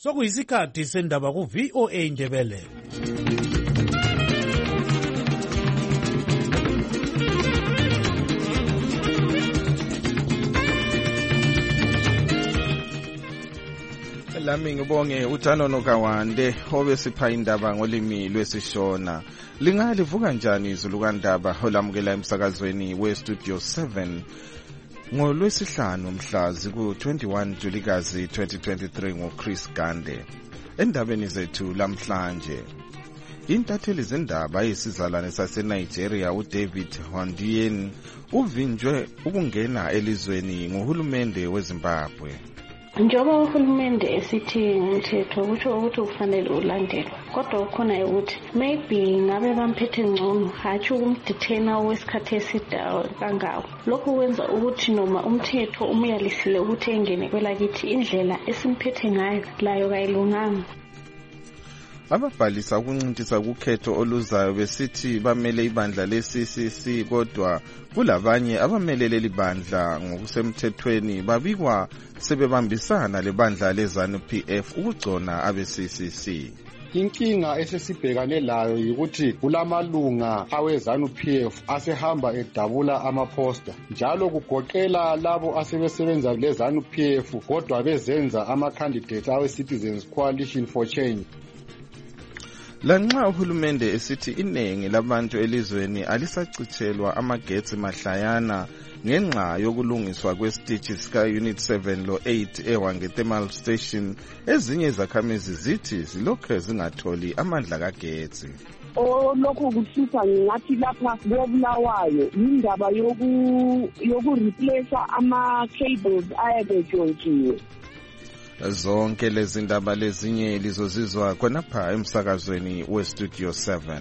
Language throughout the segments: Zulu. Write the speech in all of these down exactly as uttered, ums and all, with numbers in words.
Sokuyisikhathi sendaba ku V O A Ndebele. Lami ngibonge uThanono Kawande obesipha indaba ngolimi lwesishona. Lingalivuka njani izulu kandaba olamukela emsakazweni we Studio seven ngolwesihlanu mhla ziku twenty-one Julikazi twenty twenty-three ngoChris Gande. Endabeni zethu lamhlanje, intatheli zendaba yesizalwane saseNigeria uDavid Hundeyin uvinjwe ukungena elizweni nguhulumende weZimbabwe. Njengoba uhulumende esithi umthetho ukuthi ukuthi ufanele ulandelwe, kodwa ukhona ukuthi maybe ngabe bamphethe ngcono hathi ukumdetaina wesikhathi eside kangako. Lokho kwenza ukuthi noma umthetho umyalisile ukuthi engene kwelakithi, indlela esimphethe ngayo layo kayilunganga. Ababhalisa ukuncintisa ukhetho oluzayo besithi bamele ibandla le-C C C, kodwa kulabanye abamelele libandla ngokusemthethweni babikwa sebebambisana lebandla leZANU P F ukugcona abe-C C C. Inkinga esesibhekane layo yikuthi kulamalunga aweZANU P F asehamba edabula amaphosta, njalo kugoqela labo asebesebenza leZANU P F kodwa bezenza ama-candidates awe-Citizens Coalition for Change. Lanxa uhulumende esithi iningi labantu elizweni alisacitshelwa amagetsi mahlayana ngenxa yokulungiswa kwesitishi sika Unit seven lo eight eWange Thermal Station, ezinye izakhamizi zithi zilokhu zingatholi amandla kagetsi. Lokho kuhlupha ngathi lapha kobulawayo indaba yoku yokureplace ama-cables ayebejontshiwe. Zonke lezi ndaba lezinye lizozizwa khonapha emsakazweni we Studio seven.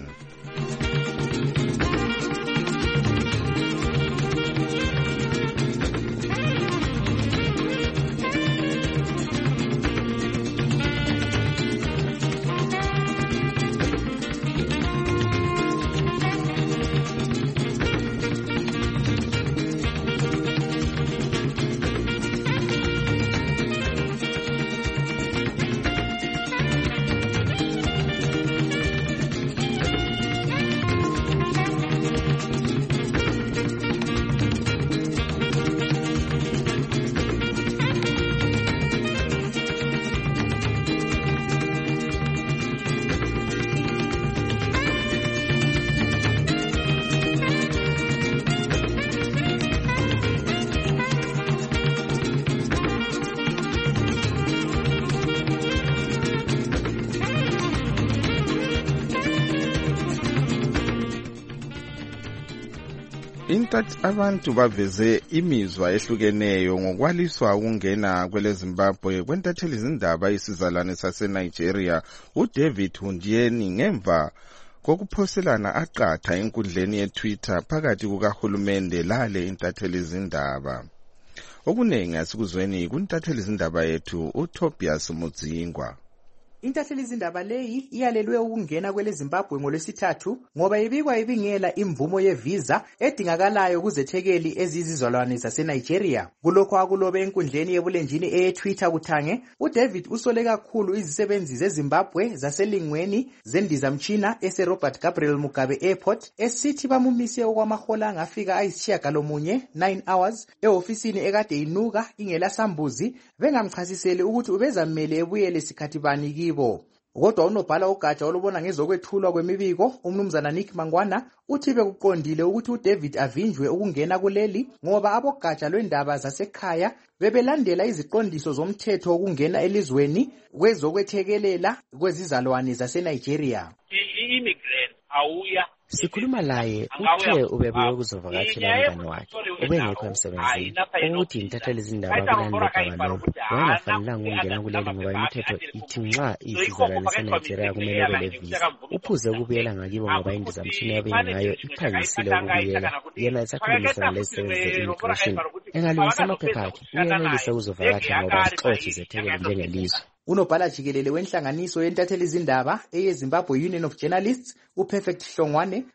Intathi abantu baveze imizwa ehlukeneyo ngokwaliswa ukungena kwele Zimbabwe kwentatheli izindaba isizalwane saseNigeria uDavid Hundeyin ngemva kokuphoselana aqatha enkundleni yeTwitter phakathi kukahulumende lale intatheli izindaba. Okunengi asikuzweni kuntatheli izindaba yethu uTobias Mudzingwa. Intatheli izindaba leyi iyalelwe ukungena kwele Zimbabwe ngolwesithathu ngoba ibikwa ibingela imvumo yevisa edingakalayo kuzethekeli ezizizalwane zaseNigeria. Kulokho akulobe enkundleni yebulenjini eTwitter kuthange, uDavid usole kakhulu izisebenzi zeZimbabwe zaselingweni zendizamtshina ese Robert Gabriel Mugabe Airport esithi bamumise okwamahola angafika ayisishiyagalomunye nine hours ehofisini ekade inuka ingela sambuzi, bengamchasiseli ukuthi ubezamele ebuyele sikhathi bani kibo. Kodwa unobhala ugatsha olubona ngezokwethulwa kwemibiko umnumzana Nick Mangwana uthi bekuqondile ukuthi uDavid avinjwe ukungena kuleli ngoba abogatsha lwendaba zasekhaya bebelandela iziqondiso zomthetho wokungena elizweni kwezokwethekelela kwezizalwane zaseNigeria. I-immigrant awuya Sikhuluma laye uthe ubebuye ukuzovakatshela umngane wakhe ubengekho emsebenzini, ukuthi intatheli izindaba kulandela daba lolu wayengafanelanga ukungena kuleli ngoba imithetho ithi nxa isizalwane seNigeria kumele belevisa. Uphuze ukubuyela ngakibo ngoba indizamtshina yabengayo iphangisile ukubuyela. Yena esakhulumisana lezisebenzi ze-immigration engalungisa amaphepha akhe uyenelise ukuzovakatha ngoba zixotshe zethekeli njengelizwe. Unobhala jikelele wenhlanganiso yentatheli izindaba eyeZimbabwe Union of Journalists uPerfect Hlongwane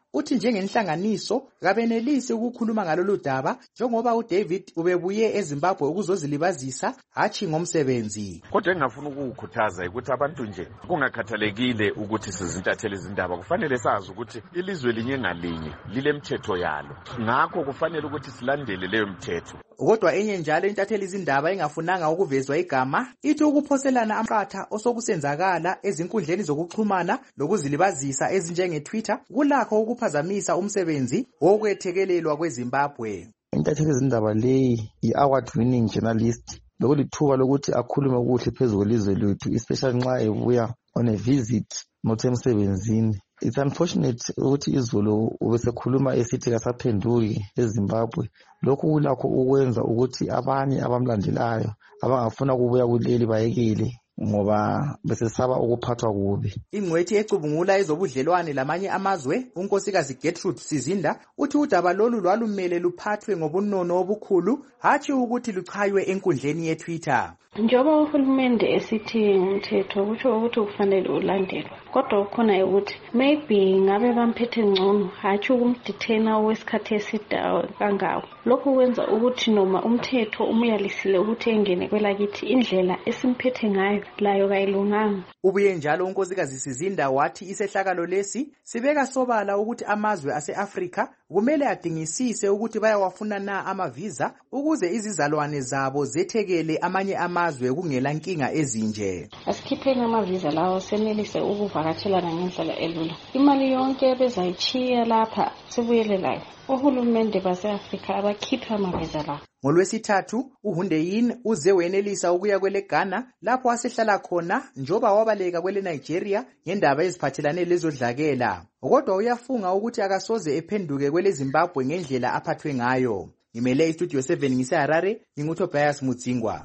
uthi njengenhlanganiso kabenelisi ukukhuluma ngalolu daba njengoba uDavid ubebuye eZimbabwe ukuzozilibazisa hatshi ngomsebenzi. Kodwa engafuna ukukhuthaza ukuthi abantu nje kungakhathalekile ukuthi sizintathele izindaba kufanele sazi ukuthi ilizwe linye ngalinye lilemthetho yalo. Ngakho kufanele ukuthi silandele leyo mthetho. Kodwa enye njalo intatheli izindaba engafunanga ukuvezwa igama ithi ukuphoselana amqatha osokusenzakala ezinkundleni zokuxhumana lokuzilibazisa ezinjenge Twitter kulakho ukuphazamisa umsebenzi wokwethekelelwa kweZimbabwe. Intatheli izindaba leyi i-award winning journalist lokulithuba lokuthi akhulume kuhle phezulu kwelizwe lethu, especially nxa ebuya on a visit not emsebenzini. It's unfortunate ukuthi izolo ubesekhuluma esithi kasaphenduki eZimbabwe. Lokhu kulakho ukwenza ukuthi abanye abamlandelayo abangafuna ukubuya kuleli bayekele ngoba besesaba ukuphathwa kubi. Ingcwethi ecubungula ezobudlelwane lamanye amazwe unkosikazi Gertrude Sizinda uthi udaba lolu lwalumele luphathwe ngobunono obukhulu hatshi ukuthi luchaywe enkundleni yeTwitter. Njengoba uhulumende esithi umthetho kusho ukuthi kufanele ulandelwe, kodwa ukhona ukuthi maybe ngabe bamphethe ngcono hatshi ukumdithena wesikhathi eside kangako. Lokho kwenza ukuthi noma umthetho umyalisile ukuthi engene kwelakithi indlela esimphethe ngayo layo kayilunganga. Ubuye njalo unkosikazi Sizinda wathi isehlakalo lesi sibeka sobala ukuthi amazwe ase-Afrika kumele adingisise ukuthi bayawafuna na amavisa ukuze izizalwane zabo zethekele amanye amazwe kungela nkinga ezinje. Asikhipheni amavisa lawo senelise ukuvakatshelana ngendlela elula. Imali yonke bezayichiya lapha sibuyelelayo. Uhulumende base-Afrika abakhipha amavisa lawo. NgoLwesithathu uHundeyin uze wenelisa ukuya kwele Ghana lapho wasehlala khona njoba wabaleka kwele Nigeria ngendaba eziphathelane lezodlakela. Kodwa uyafunga ukuthi akasoze ephenduke kwele Zimbabwe ngendlela aphathwe ngayo. Ngimele iStudio seven ngiseHarare, nginguTobias Mudzingwa.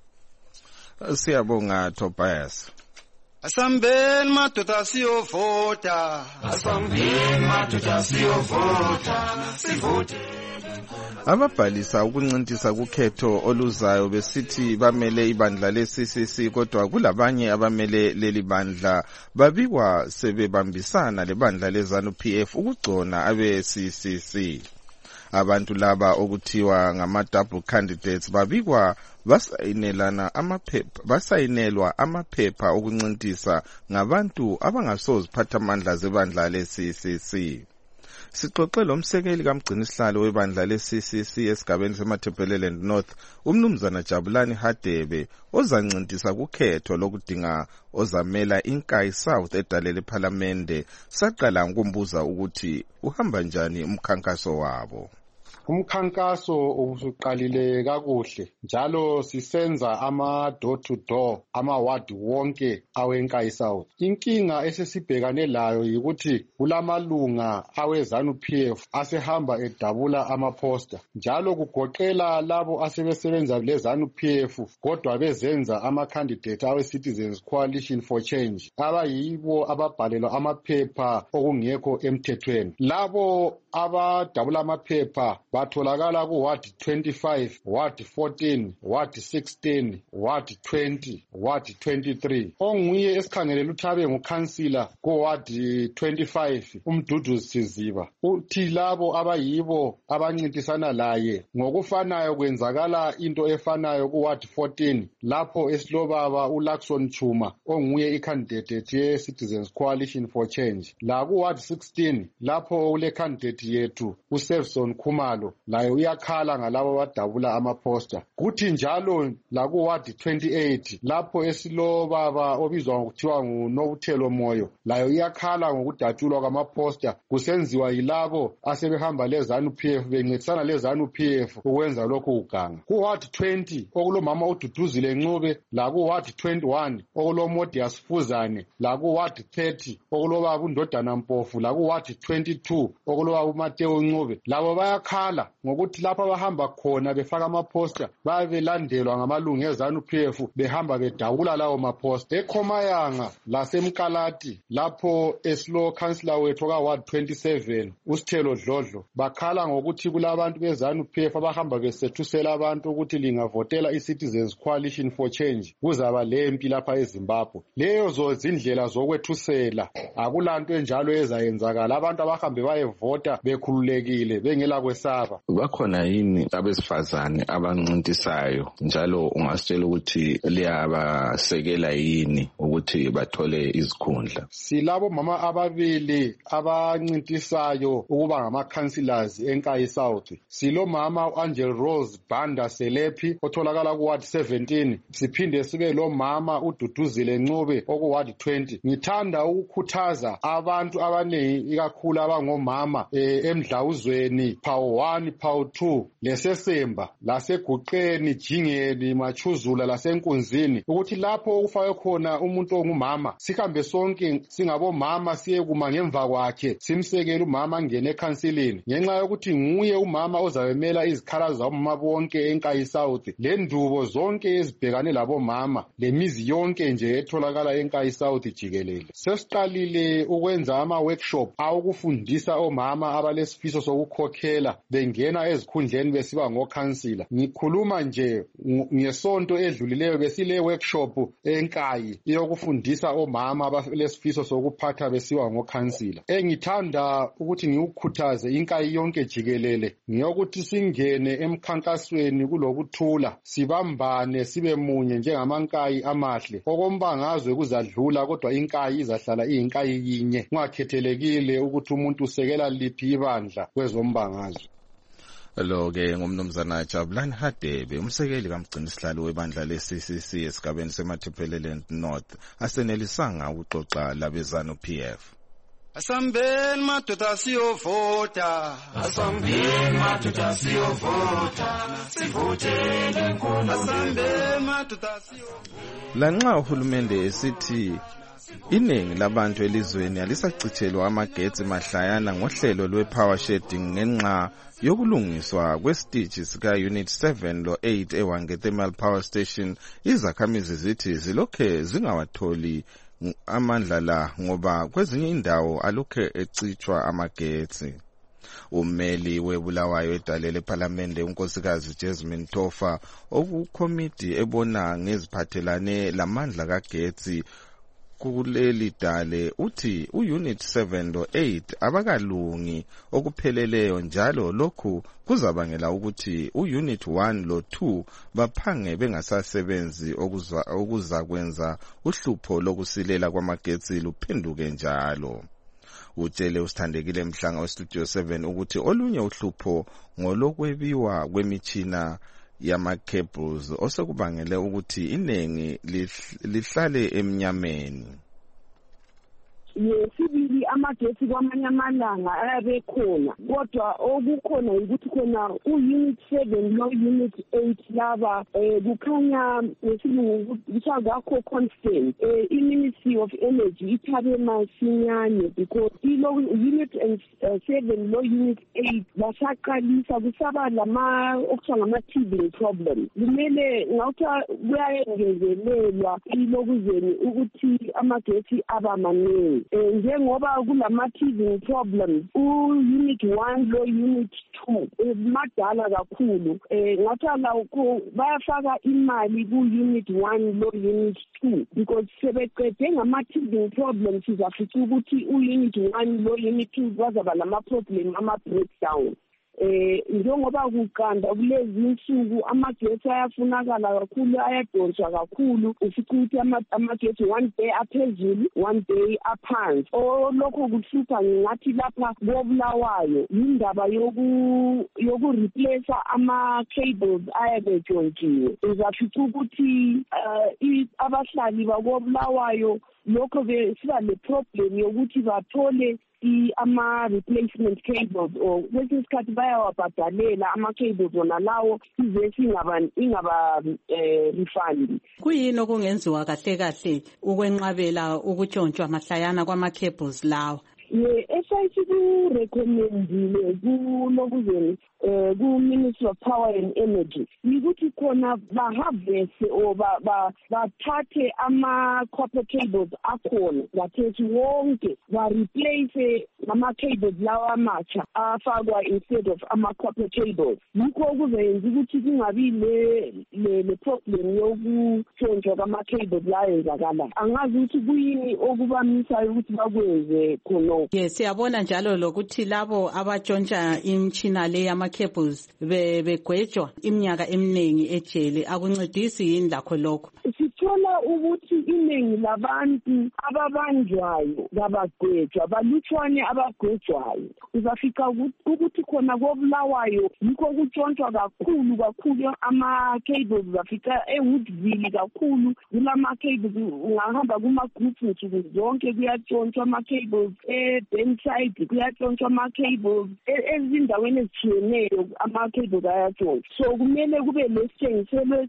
Siyabonga Tobias. Asambeni madoda siyovota, asambeni madoda siyovota, sivote. Ababhalisa ukuncintisa kukhetho oluzayo besithi bamele ibandla le-C C C kodwa kulabanye abamele leli bandla babikwa sebebambisana lebandla le-ZANU P F ukugcona abe-C C C. Abantu laba okuthiwa ngama-double candidates babikwa basayinelana amaphepha basayinelwa amaphepha okuncintisa ngabantu abangasoziphatha amandla zebandla le-C C C. Sixoxe lo msekeli kamgcinisihlalo webandla le-C C C esigabeni seMatabeleland North umnumzana Jabulani Hadebe ozancintisa kukhetho lokudinga ozamela iNkayi South edalele ePhalamende. Saqala ngokumbuza ukuthi uhamba njani umkhankaso wabo. Umkhankaso usuqalile kakuhle njalo sisenza ama door to door ama ward wonke aweNkayi South. Inkinga esesibhekane layo yikuthi kulamalunga aweZANU P F asehamba edabula amaposter njalo kugoqela labo asebesebenza leZANU P F kodwa bezenza ama candidate awe Citizens Coalition for Change abayibo ababhalelwa amaphepha okungekho emthethweni. Labo abadabula amaphepha batholakala ku ward twenty-five, ward fourteen, ward sixteen, ward twenty, ward twenty-three. Onguye esikhangelela uthabe ngukhansila ku ward twenty-five uMduduzi Siziba uthi labo abayibo abancintisana laye ngokufanayo kwenzakala into efanayo ku ward fourteen lapho esilobaba uLaxon Chuma onguye icandidate ye Citizens Coalition for Change. La ku ward sixteen lapho ule candidate yethu uSevson Khumalo laye uyakhala ngalabo badabula amaposter. Kuthi njalo la ku ward twenty-eight lapho esilobaba obizwa ngokuthiwa nguNobuthelo Moyo laye uyakhala ngokudatshulwa kwamaposter kusenziwa yilabo asebehamba leZANU P F bencedisana leZANU P F ukwenza lokho kuganga. Ku ward twenty okulomama uDuduzile Ncube, la ku ward twenty-one okulomodius Fuzane, la ku ward thirty okulobaba uNdodana Mpofu, la ku ward twenty-two okulobaba uMateo Ncube. Labo bayakhala bakhala ngokuthi lapha abahamba khona befaka amaposter bayabe belandelwa ngamalungu ezanu P F behamba bedabula lawo maposter. eKhomayanga lasemkalati lapho eslo councillor wethu ka ward twenty-seven uSithelo Dlodlo bakhala ngokuthi kulabantu bezanu P F abahamba besethusela abantu ukuthi lingavotela iCitizens Coalition for Change kuzaba lempi lapha eZimbabwe. Leyo zo zindlela zokwethusela, akulanto enjalo ezayenzakala. Abantu abahambe bayevota bekhululekile bengela kwesaba. Bakhona yini abesifazane abancintisayo njalo ungasitshela ukuthi liyabasekela yini ukuthi bathole izikhundla? Silabo mama ababili abancintisayo ukuba ngama councillors eNkayi South. Silo mama uAngel Rose Banda Selephi otholakala ku ward seventeen, siphinde sibe lo mama uDuduzile Ncube oku ward twenty. Ngithanda ukukhuthaza abantu abaningi ikakhulu abangomama eh, emdlawuzweni Phawu one Phawu two lesesemba laseguqeni Jingeni Machuzula lasenkunzini ukuthi lapho ukufake khona umuntu ongumama sihambe sonke singabomama siye kuma ngemva kwakhe simsekele umama ngene ekhansilini ngenxa yokuthi nguye umama ozabemela izikhalazo zabomama bonke eNkayi South lendubo zonke ezibhekane labomama lemizi yonke nje etholakala eNkayi South jikelele. Sesiqalile ukwenza ama workshop awukufundisa omama abalesifiso sokukhokhela bengena ezikhundleni besiba ngokhansila. Ngikhuluma nje ngesonto edlulileyo besile workshop eNkayi yokufundisa omama abalesifiso sokuphatha besiba ngokhansila. Engithanda ukuthi ngiukhuthaze iNkayi yonke jikelele ngiyokuthi singene emkhankasweni kulokuthula sibambane sibe munye njengamaNkayi amahle. Okombangazwe kuzadlula kodwa iNkayi izahlala iyinkayi yinye kungakhethelekile ukuthi umuntu usekela liphi ibandla kwezombangazwe. Lo ke ngumnumzana Jabulani Hadebe umsekeli kamgcini sihlalo webandla le-C C C esigabeni seMathiphelele North asenelisanga ukuxoxa labezanu P F. Asambeni madoda siyovota, asambeni madoda siyovota, sivotele nkulu. Asambeni madoda siyovota. Lanxa uhulumende esithi iningi labantu elizweni alisacithelwa amagetsi mahlayana ngohlelo lwe-power shedding ngenxa yokulungiswa kwesitishi sika Unit seven lo eight eWange Thermal Power Station, izakhamizi zithi zilokhe zingawatholi amandla la ngoba kwezinye indawo alokhe ecitshwa amagetsi. Ummeli weBulawayo edalele eParliament unkosikazi Jasmine Tofa okukomiti ebona ngeziphathelane lamandla kagetsi kuleli dale uthi uUnit seven lo eight abakalungi okupheleleyo njalo lokhu kuzabangela ukuthi uUnit one lo two baphange bengasasebenzi okuzakwenza uhlupho lokusilela kwamagetsi luphenduke njalo. Utshele usithandekile Mhlanga weStudio seven ukuthi olunye uhlupho ngolokwebiwa kwemitshina yama-cables osekubangele ukuthi inengi lihlale emnyameni. Yesibili amagetsi kwamanye amalanga ayabekhona kodwa okukhona ukuthi khona uUnit seven lo Unit eight laba kukhanya ngesilungu kuthiwa ngakho constant iMinistry of Energy ithabe masinyane because ilo Unit seven lo Unit eight basaqalisa kusaba lama okuthiwa ngama-teething problem. Kumele ngawuthi kuyayengezelelwa ilokuzeni ukuthi amagetsi aba maningi. Njengoba kulama-teething problems u-Unit one lo Unit two madala kakhulu ngathala bayafaka imali ku-Unit one lo Unit two because sebeqede ngama-teething problems sizafica ukuthi u-Unit one lo Unit two bazaba lama-problem ama-breakdown. Eh njengoba kukanda kulezi insuku amagetsi ayafunakala kakhulu ayadonswa kakhulu ufica ukuthi amagetsi one day aphezulu one day aphansi. Olokho kuhlupha ngathi lapha koBulawayo indaba yoku yoku replace ama cables ayabejontshiwe. Uzafica ukuthi abahlali bakoBulawayo lokho ke siba le problem yokuthi bathole ama-replacement cables or kwesinye isikhathi bayawabhadalela ama-cables wona lawo izesi ingaba-refund. Kuyini okungenziwa kahle kahle ukwenqabela ukutshontshwa mahlayana kwama-cables lawo? Ye S I C ku-recommendile kulokuzeni eh ku Ministry of Power and Energy ukuthi khona ba harvest or ba bathathe ama copper cables akhona bathethi wonke ba replace ama cables lawa amatsha afakwa instead of ama copper cables lokho kuzenza ukuthi kungabi le le problem yokutshontshwa kwama cables la yenzakala angazi ukuthi kuyini okubamisayo ukuthi bakwenze khona. Yes, siyabona njalo lokuthi labo abatshontsha imchina le yama cables begwetshwa iminyaka eminingi ejele akuncedisi yini lakho lokho. Sithola ukuthi iningi labantu ababanjwayo babagwetshwa balutshwane abagwetshwayo uzafika ukuthi khona kobulawayo yikho kutshontshwa kakhulu kakhulu ama cables zafika eWoodville kakhulu kulama cables ungahamba kuma groups nsuku zonke kuyatshontsha ama cables eBenside kuyatshontsha ama cables ezindaweni ezitshiyeneyo ama cables ayatshontsha so kumele kube lesitshengiselo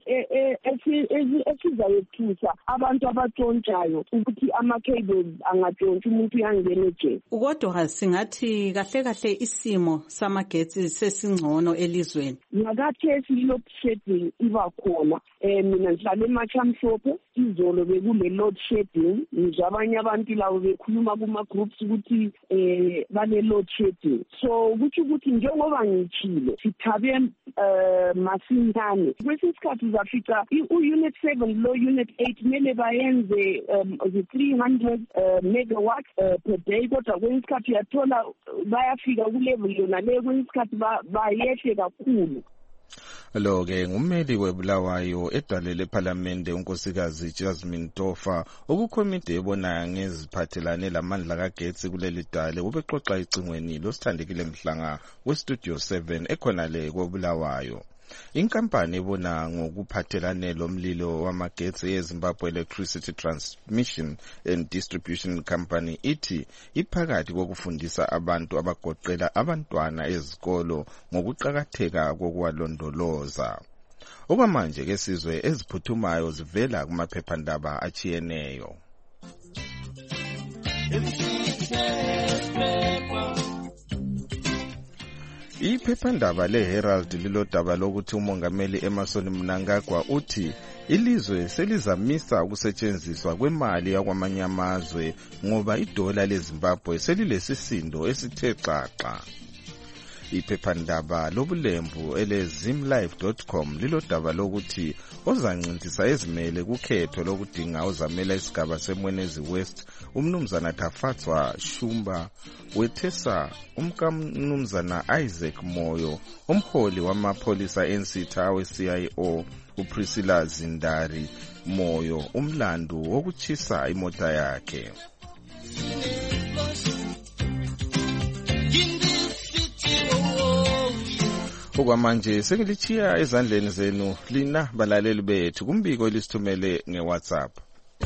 esizayethusa abantu abatshontshayo ukuthi ama cables angatshontsha umuntu uyangena ejele. Kodwa singathi kahle kahle isimo samagetsi sesingcono elizweni. Ngakathesi load shedding iba khona eh mina ngihlala eMachamshophe izolo bekule load shedding njabanye abantu lawo bekhuluma kuma groups ukuthi eh bane load shedding so ukuthi ukuthi njengoba ngichile sithabe eh masinyane kwesikhathi zafika u-unit seven lo unit eight mele bayenze the three hundred megawatts per day kodwa kwesikhathi yathola bayafika ku level yona le kwesikhathi bayehle kakhulu. Lo ke ngummeli webulawayo edalele eParliament unkosikazi Jasmine Tofa okukomite ebona ngeziphathelane lamandla kagetsi kuleli dale ubexoxa icingweni losithandekile mhlanga westudio seven ekhona le kobulawayo. Inkampani ebona ngokuphathelane lomlilo wamagetsi eZimbabwe Electricity Transmission and Distribution Company ithi iphakathi kokufundisa abantu abagoqela abantwana ezikolo ngokuqhakatheka kokuwalondoloza. Okwamanje ke sizwe eziphuthumayo zivela kumaphephandaba achiyeneyo. Iphephandaba leHerald lilodaba lokuthi umongameli Emmerson Mnangagwa uthi ilizwe selizamisa ukusetshenziswa kwemali yakwamanye amazwe ngoba idola leZimbabwe selilesisindo esithe xaxa. Iphephandaba lobulembu ele zimlife dot com lilodaba lokuthi ozancintiswa ezimele kukhetho lokudinga ozamela isigaba seMwenezi West umnumzana Tafatswa Shumba wethesa umkamnumzana Isaac Moyo umholi wamapholisa ensitha we-C I O uPriscilla Zindari Moyo umlando wokuchisa imota yakhe. Okwamanje sengilichiya ezandleni zenu lina balaleli bethu kumbiko elisithumele ngeWhatsApp.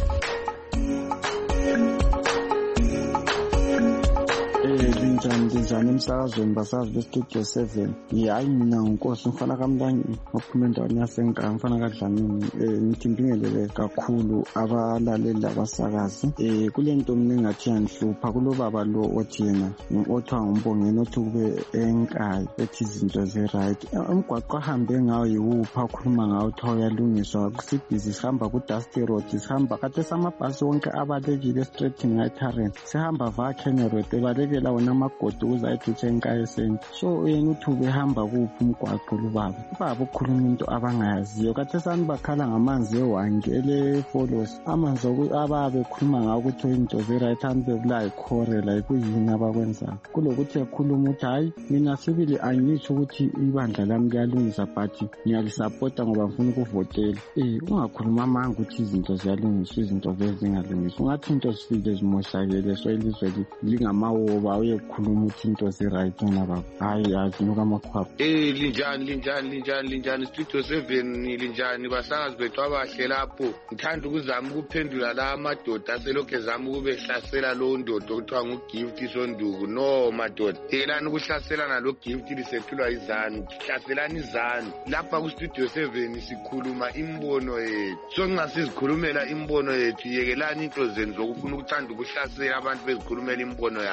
Linjani linjani emsakazweni basazi bestudio seven hayi mina unkosi ngifana kamntangi ophuma endaweni yasenkanga ngifana kadlamini eh ngithi ngibingelele kakhulu abalaleli labasakazi eh kulento mina engathi yanhlupha kulobaba lo othi yena othiwa ngumbongeni othi kube enkayi ethi izinto ze right umgwaqo ahambe ngawo yiwupha ukhuluma ngawo uthiwa uyalungiswa kusibhizi sihamba ku Dusty Road sihamba kade samabhasi wonke abalekile straight ngayitharen sihamba vakhene road ebalekela wona amagodi uzayithi enkayi sente so yena uthi ubehamba kuphi umgwaqo lubaba ubaba ukhuluma into abangayaziyo kade sani bakhala ngamanzi ewange ele follows amanzi ababe khuluma ngawo ukuthi into ze right hand bebula ikhore la kuyini abakwenza kulokuthi ekhuluma uthi hayi mina sibili angisho ukuthi ibandla lami kuyalungisa but ngiyalisupporta ngoba ngifuna ukuvotela eh ungakhuluma amanga ukuthi izinto ziyalungiswa izinto vezingalungiswa ungathi into sifike zimoshakele so ilizwe lingamawoba uyekhuluma ukuthi into zi right na baba hayi azinuka amakhwapha eh linjani linjani linjani linjani studio seven linjani basangazi bethu abahle lapho ngithanda ukuzama ukuphendula la amadoda aselokho ezama ukubehlasela lo ndodo okuthiwa nguGift Sonduku no madoda elani ukuhlaselana lo Gift lisethulwa izanu hlaselana izanu lapha ku studio seven sikhuluma imbono yethu so nxa sizikhulumela imbono yethu yekelani into zenu zokufuna ukuthanda ukuhlasela abantu bezikhulumela imbono yakho vele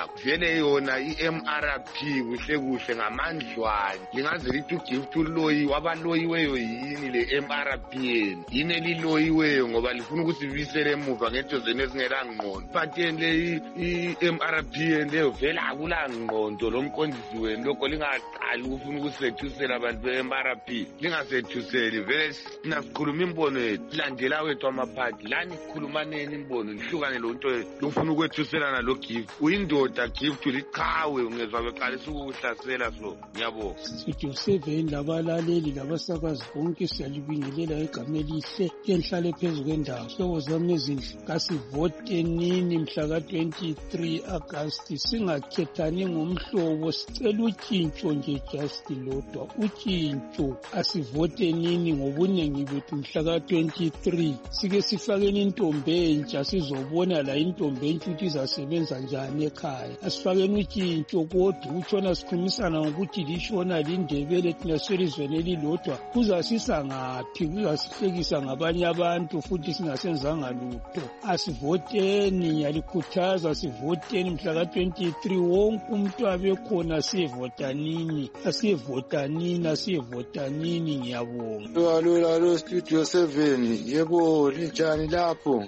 livele yona i-M R P kuhle kuhle ngamandlwane lingaze lithi ugift uloyiwe abaloyiweyo yini le-M R P yeni yini eliloyiweyo ngoba lifuna ukusibisela emuva ngento zenu ezingelangqondo but yeni le i-M R P yeni leyo vele akulangqondo lo mqondisi wenu lokho lingaqali ukufuna ukusethusela abantu be-M R P lingasethuseli vele nasikhuluma imbono yethu silandela wethu amaphathi lani sikhulumaneni imbono lihlukane lo nto lofuna ukwethuselana lo gift uyindoda gift liqhawe ungezwa beqalisa ukukuhlasela so ngiyabonga studio seven labalaleli labasakazi bonke siyalibingelela igama elihle enhlale phezu kwendawo hlobo zami ezinhle kasivotenini mhla ka-twenty-three August singakhethani ngomhlobo sicela utshintsho nje just lodwa utshintsho asivotenini ngobuningi bethu mhla ka-twenty-three sike sifakeni intombi entsha sizobona la intombi entsha ukuthi izasebenza njani ekhaya asifakeni utshintsho kodwa utshona sikhulumisana ngokuthi lishona lindebele thina selizweni elilodwa kuzasisa ngaphi kuzasihlekisa ngabanye abantu futhi singasenzanga lutho asivoteni ngiyalikhuthaza sivoteni mhla ka-twenty-three wonke umuntu abekhona siyevotanini asiyevotanini asiyevotanini ngiyabonga alo alo studio seven yebo linjani lapho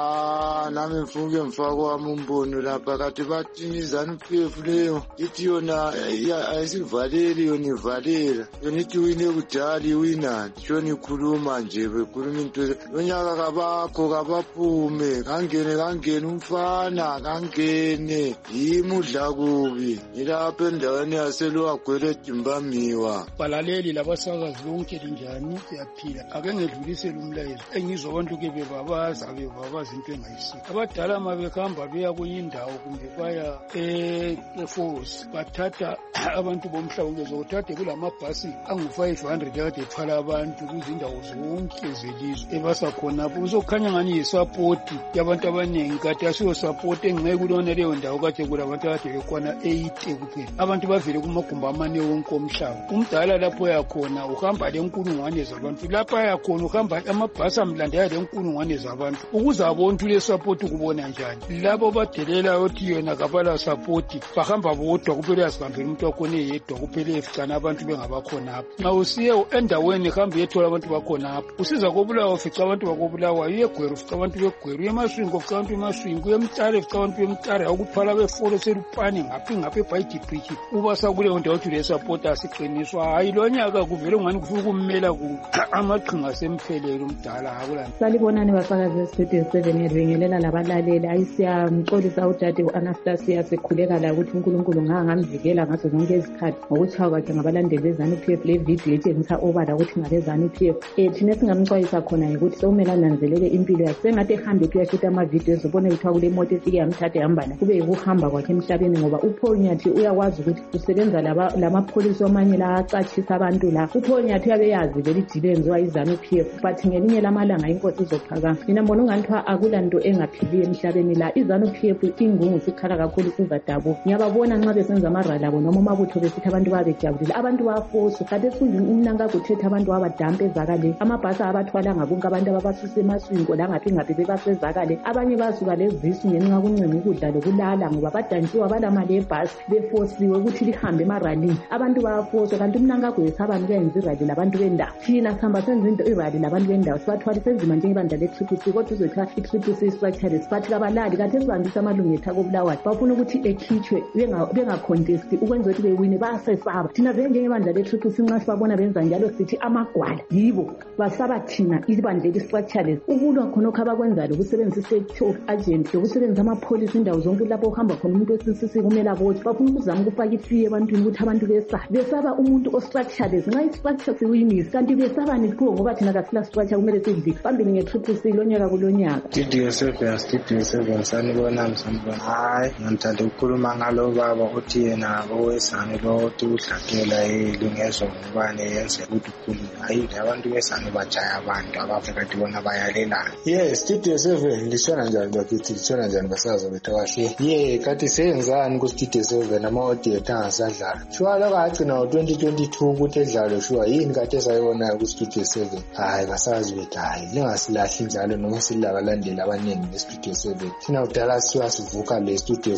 ah nami mfuke mfako wami umbono lapha kade bathi izanu P F leyo ithi yona ayisivaleli yona ivalela yona ithi wine kudali wina shoni ikhuluma nje bekhuluma into lonyaka kabakho kabaphume kangene kangene umfana kangene yimudla kubi ilapha endaweni yaselwagwele Jimbamiwa balaleli labasakazi bonke linjani siyaphila ake ngedlulisele umlayezo engizwa abantu ke bebabaza bebabaza into engayisiko abadala mabehamba beya kwenye indawo kumbe baya e-force bathatha abantu bomhlaba ngezokuthathe kulamabhasi angu-five hundred akade ethwala abantu kuzindawo zonke zelizwe ebasa khonapho kuzokhanya ngani yisapoti yabantu abaningi kade asiyosapoti engceke kulona leyo ndawo kade kulabantu akade bekwana eighty kuphela abantu bavele kumagumbi amane wonke omhlaba umdala lapho yakhona uhamba lenkulungwane zabantu lapha yakhona uhamba amabhasi amlandela lenkulungwane zabantu ukuze abone ukuthi lesapoti kubona njani labo badelela yothi yona kabala sapoti bahamba bodwa kuphela yazihambela umuntu wakhona yedwa kuphela eficana abantu bengabakhonapho nxa usiye endaweni hambe yethola abantu bakhonapho usiza kobulawa ufica abantu bakobulawa uyegwera ufica abantu begwera uyemaswingo ufica abantu bemaswingo uyemtare ufica abantu bemtare awukuthwala befolo selupane ngaphi ngaphi ebhayidibhriji ubasa kuleyo ndawo ukuthi lesapoti asiqiniswa hayi lo nyaka kuvele ungani kufuna ukummela amaqhinga asemphelelo umdala hakulani salibonani basakazi bestudio seven ngiyabingelela labalaleli ayisiyamxolisa udade u-Anastasia sekhuleka la ukuthi uNkulunkulu ngangamvikela ngazo zonke izikhathi ngokutshaywa kwakhe ngabalandeli bezanu P F le video etshengisa obala ukuthi ngabezanu P F eh thina singamxwayisa khona ukuthi sekumele ananzelele impilo yakhe sengathi ehambe kuyashuta ama-videos ubone kuthiwa kule moto efike yamthatha yambana kube yikuhamba kwakhe emhlabeni ngoba uPaul Nyathi uyakwazi ukuthi usebenza lamapholisi amanye la acatshisa abantu la uPaul Nyathi uyabe yazi vele idile enziwa izanu P F but ngelinye lamalanga inkosi izophakama mina mbona unganithiwa akulanto engaphiliyo emhlabeni la izanu P F ingungu sikhala kakhulu sizadabu ngiyababona nxa besenza amarali abo noma amabutho besithi abantu babejabulile abantu bayafosa kade esifundini umnanka kuthetha abantu abadampa ezakale amabhasi abathwalanga bonke abantu ababasusa emaswingo langaphi ngaphi bebasezakale abanye basuka lezisu ngenxa yokuncenga ukudla lokulala ngoba badantshiwe abalamali yebhasi befosiwe ukuthi lihambe emaralini abantu bayafoswa kanti umnanka gwethu abantu kuyenza irali labantu bendawo thina sihamba senza irali labantu bendawo sibathwalisa enzima njengebandla le-Triple C kodwa uzothiwa i-Triple C structure sibathi kabalali kade esibambisa amalungu ethu akobulawayo bafuna ukuthi ekhitshwe bengacontesti ukwenza ukuthi bewine bayasesaba thina vele njengebandla le-Triple C nxa sibabona benza njalo sithi amagwala yibo basaba thina ibandla eli-structureless ukulwa khonokho abakwenzayo lokusebenzisa i-state of agent lokusebenzisa amapholisi indawo zonke lapho uhamba khona umuntu wesisisi kumele abotshe bafuna ukuzama ukufaka ifiye ebantwini ukuthi abantu besaba besaba umuntu o-structureless nxa i-structure siwinisi kanti besabani kuwo ngoba thina kasila structure kumele sidli phambili nge-Triple C lonyaka kulonyaka studio seven studio seven sanibona msanibona hayi ngithanda ukukhuluma ngalo baba uthi yena owesane lo uthi udlakela ilungezwa ngubane yenze ukuthi ukhulume hayi abantu besane bajaya abantu abafikathi bona bayalelana yes studio seven lishona njani bakithi lishona njani basazo bethu kahle ye kathi senzani ku studio seven ama-audience angasadlala shuwa lokho agcina twenty twenty-two ukuthi edlalo shuwa yini kade esayibona ku studio seven hayi basazi bethu hayi lingasilahli njalo noma silabalandeli abaningi be studio seven thina udala siwa sivuka le studio seven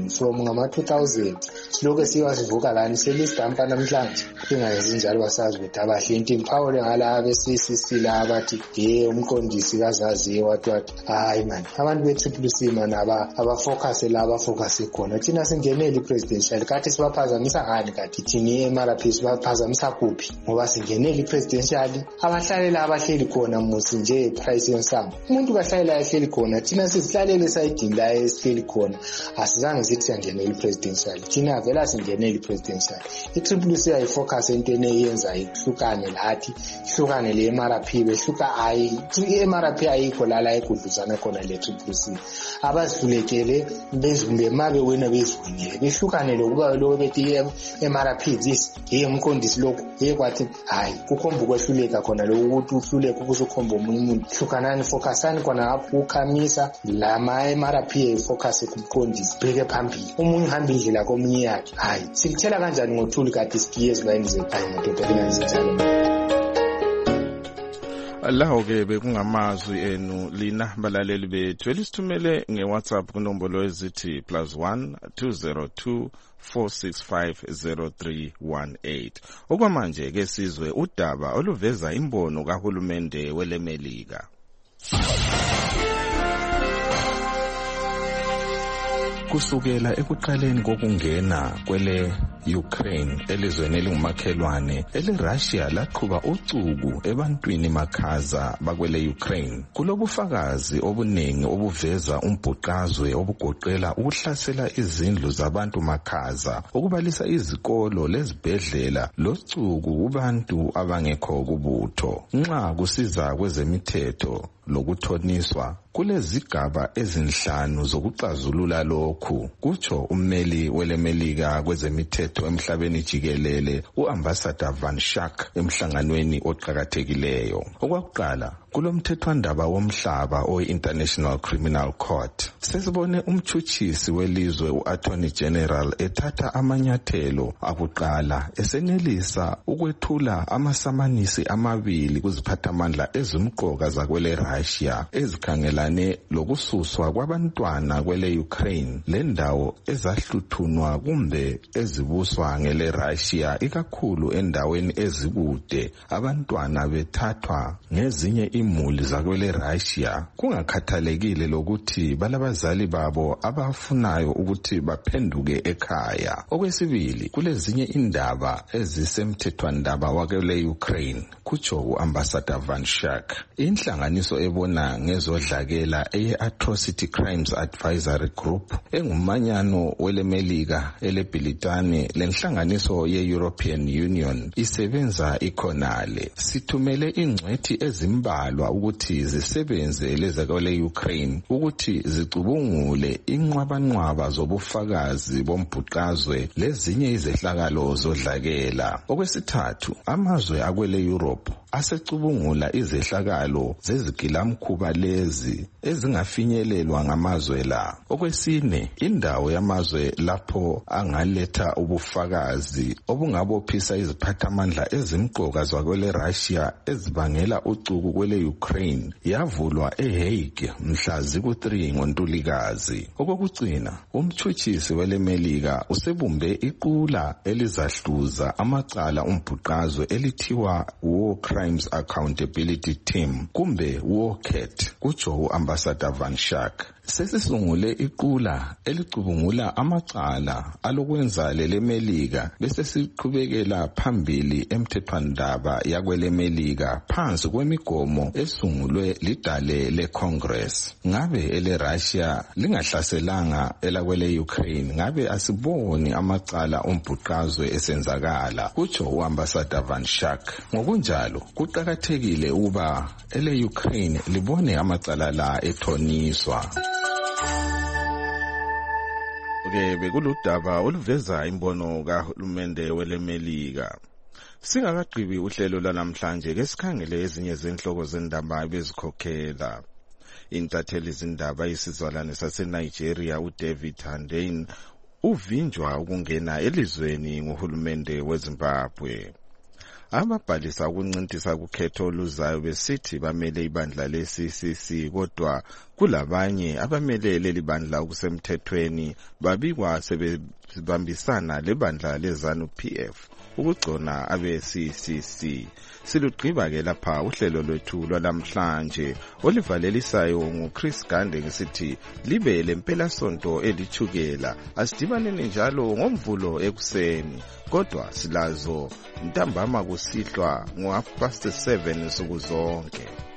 from ngama two thousand silokhu siwa sivuka lani selistampa namhlanje ingayenzi njalo basazi ukuthi abahle into imphawule ngala abe-C C C la abathi ye umqondisi kazaziye wathi wathi hayi man abantu be-Triple C man abafocus la abafocus khona thina singenele i-presidential kathi sibaphazamisa ngani kathi thini i-M R P sibaphazamisa kuphi ngoba singenele i-presidential abahlalela abahleli khona musi nje price yensamo umuntu kahlalela ahleli khona thina sizihlalele sayidini la esihleli khona asizange sithi siyangenela i-presidential thina vela singenele i-presidential i-Triple C ayifocus entweni eyenza ihlukane lathi ihlukane le-M R P behluka ayi i-M R P ayikho lala egudluzana khona le-Triple C abazihlulekele bezumbe mabe wena bezwinile behlukane lokuba lo bethi i-M R P this ye umqondisi lokho ye kwathi hayi kukhomba ukwehluleka khona lokuthi uhluleke ukuzokhomba umunye umuntu hlukanani focusani khona apho ukhamisa lama-M R P focus kumqondisi bheke phambili umunye uhamba indlela komunye yakhe hayi sikuthela kanjani ngothuli kade sikiye ezibayini zethu hayi madoda engazinjalo. Laho ke bekungamazwi enu lina balaleli bethu elisithumele ngeWhatsApp kunombolo ezithi plus one two zero two four six five zero three one eight. Okwamanje ke sizwe udaba oluveza imbono kahulumende welemelika. Kusukela ekuqaleni kokungena kwele Ukraine elizweni elingumakhelwane eliRussia laqhuba ucuku ebantwini makhaza bakwele Ukraine kulobufakazi obuningi obuveza umbhuqazwe obugoqela ukuhlasela izindlu zabantu makhaza ukubalisa izikolo lezibhedlela locuku kubantu abangekho kubutho nxa kusiza kwezemithetho lokuthoniswa kulezigaba ezinhlanu zokuxazulula lokhu kutsho ummeli welemelika kwezemithetho emhlabeni jikelele uambassador Van Schaik emhlanganweni oqhakathekileyo. Okwakuqala kulomthethwandaba womhlaba oyi-International Criminal Court. Sesibone umtshutshisi welizwe u-Attorney General ethatha amanyathelo akuqala esenelisa ukwethula amasamanisi amabili kuziphathamandla ezimqoka zakwele Russia ezikhangelane lokususwa kwabantwana kwele Ukraine lendawo ezahluthunwa kumbe ezibuswa ngele Russia ikakhulu endaweni ezikude abantwana bethathwa ngezinye imuli zakwele Russia kungakhathalekile lokuthi balabazali babo abafunayo ukuthi baphenduke ekhaya. Okwesibili kulezinye indaba ezisemthethwandaba wakwele Ukraine kutsho uambassador Van Schaik. Inhlanganiso ebona ngezodlakela eye-Atrocity Crimes Advisory Group engumanyano welemelika elebhilitane lenhlanganiso ye-European Union isebenza ikhonale. Sithumele ingcwethi ezimbalwa ukuthi zisebenze lezakwele Ukraine ukuthi zicubungule inqwabanqwaba zobufakazi bombhuqazwe lezinye izehlakalo zodlakela. Okwesithathu amazwe akwele Europe asecubungula izehlakalo zezigilamkhuba lezi ezingafinyelelwa ngamazwe la. Okwesine indawo yamazwe lapho angaletha ubufakazi obungabophisa iziphathamandla ezimqoka zakwele Russia ezibangela ucuku kwele Ukraine yavulwa eHague mhla ziku three ngoNtulikazi. Okokugcina umtshutshisi welemelika usebumbe iqula elizahluza amacala umbhuqazwe elithiwa War Crimes Accountability Team kumbe WarCat kutsho uambassador Van Schaik. Sesisungule iqula elicubungula amacala alokwenza lelemelika bese siqhubekela phambili emthethwandaba yakwelemelika phansi kwemigomo esungulwe lidale leCongress. Ngabe ele Russia lingahlaselanga elakwele Ukraine ngabe asiboni amacala ombhuqazwe esenzakala kutsho uambassador Van Schaik. Ngokunjalo kuqakathekile ukuba ele Ukraine libone amacala la ethoniswa. Ke bekuludaba oluveza imbono kahulumende welemelika. Singakaqhibi uhlelo lwanamhlanje ke sikhangele ezinye zenhloko zendaba bezikhokhela. Intatheli izindaba isizalwane saseNigeria uDavid Handane uvinjwa ukungena elizweni ngohulumende weZimbabwe. ababhalisa ukuncintisa kukhetho oluzayo besithi bamele ibandla le-C C C kodwa kulabanye abamele leli bandla okusemthethweni babikwa sebebambisana lebandla leZANU P F ukugcona abe-C C C. Silugqiba-ke lapha uhlelo lwethu lwalamhlanje olivalelisayo nguChris Gande ngesithi libe lempelasonto elithukela. Asidibaneni njalo ngomvulo ekuseni kodwa silazo ntambama kusihlwa ngo half past seven nsuku zonke.